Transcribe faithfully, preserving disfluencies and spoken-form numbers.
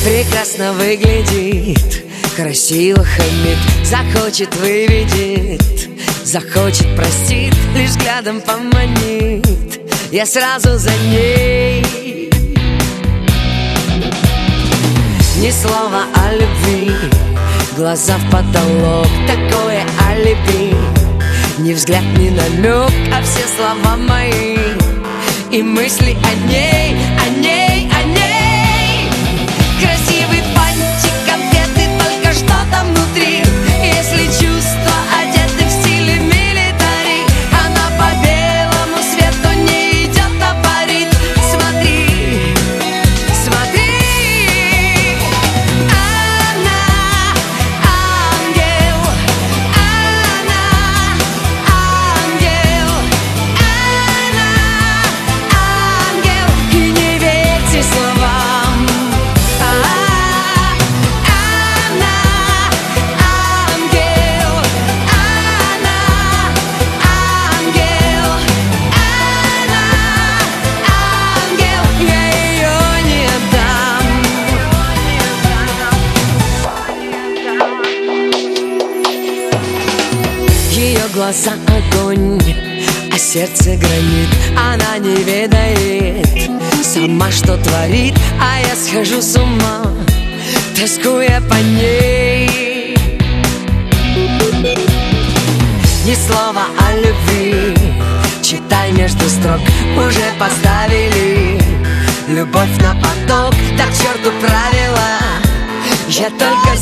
Прекрасно выглядит, красиво хамит, захочет выведет, захочет простит, лишь взглядом поманит. Я сразу за ней. Ни слова о любви, глаза в потолок, такое алиби. Ни взгляд, ни намек, а все слова мои и мысли о ней, о ней, о ней. Красивый бантик, конфеты, только что там внутри. Если чувства одеты в стиле милитари, она по белому свету не идет, а парит. Смотри, смотри. Она ангел, она ангел, она ангел. И не верьте словам. Она ангел, она ангел, она ангел. Я ее не отдам. Ее глаза огонь, а сердце гранит. Она не ведает сама, что творит, а я схожу с ума, тоскуя по ней. Ни слова о любви, читай между строк. Уже поставили любовь на поток, так к черту правила. Я только